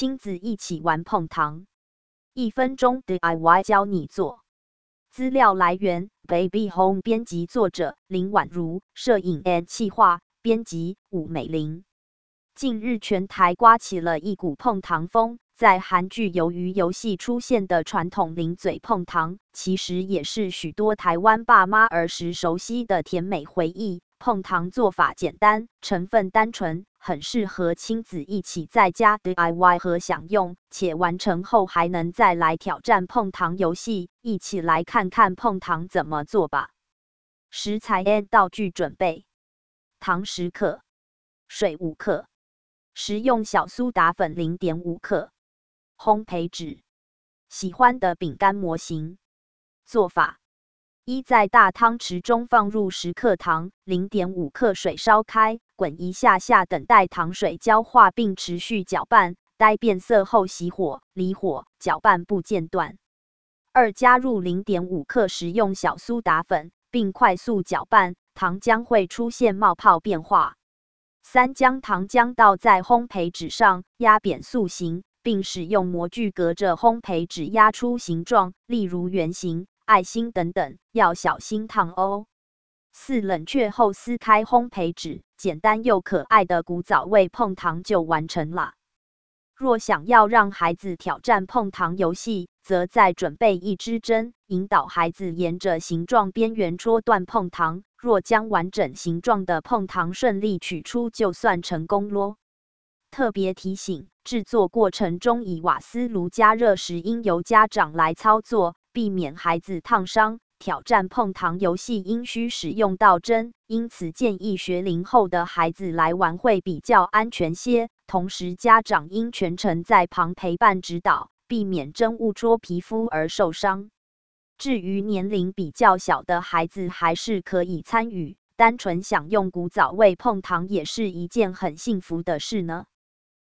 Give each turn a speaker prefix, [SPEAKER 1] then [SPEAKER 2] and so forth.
[SPEAKER 1] 亲子一起玩碰糖，1分钟 DIY 教你做。资料来源 ：Baby Home 编辑作者林婉如，摄影 and 企划编辑伍美玲。近日全台刮起了一股碰糖风，在韩剧《鱿鱼游戏》出现的传统零嘴碰糖，其实也是许多台湾爸妈儿时熟悉的甜美回忆。碰糖做法简单，成分单纯，很适合亲子一起在家 DIY 和享用，且完成后还能再来挑战碰糖游戏。一起来看看碰糖怎么做吧。食材 and 道具准备：糖10克，水5克，食用小苏打粉0.5克，烘焙纸，喜欢的饼干模型。做法：1. 在大汤匙中放入10克糖，0.5克水烧开，滚一下下，等待糖水焦化，并持续搅拌，待变色后熄火，离火，搅拌不间断。2. 加入0.5克食用小苏打粉，并快速搅拌，糖浆会出现冒泡变化。3. 将糖浆倒在烘焙纸上，压扁塑形，并使用模具隔着烘焙纸压出形状，例如圆形、爱心等等，要小心烫哦。4. 冷却后撕开烘焙纸，简单又可爱的古早味碰糖就完成了。若想要让孩子挑战碰糖游戏，则再准备一支针，引导孩子沿着形状边缘戳断碰糖。若将完整形状的碰糖顺利取出，就算成功咯。特别提醒：制作过程中以瓦斯炉加热时，应由家长来操作，避免孩子烫伤。挑战碰糖游戏应需使用到针，因此建议学龄后的孩子来玩会比较安全些。同时，家长应全程在旁陪伴指导，避免针误戳皮肤而受伤。至于年龄比较小的孩子，还是可以参与，单纯享用古早味碰糖也是一件很幸福的事呢。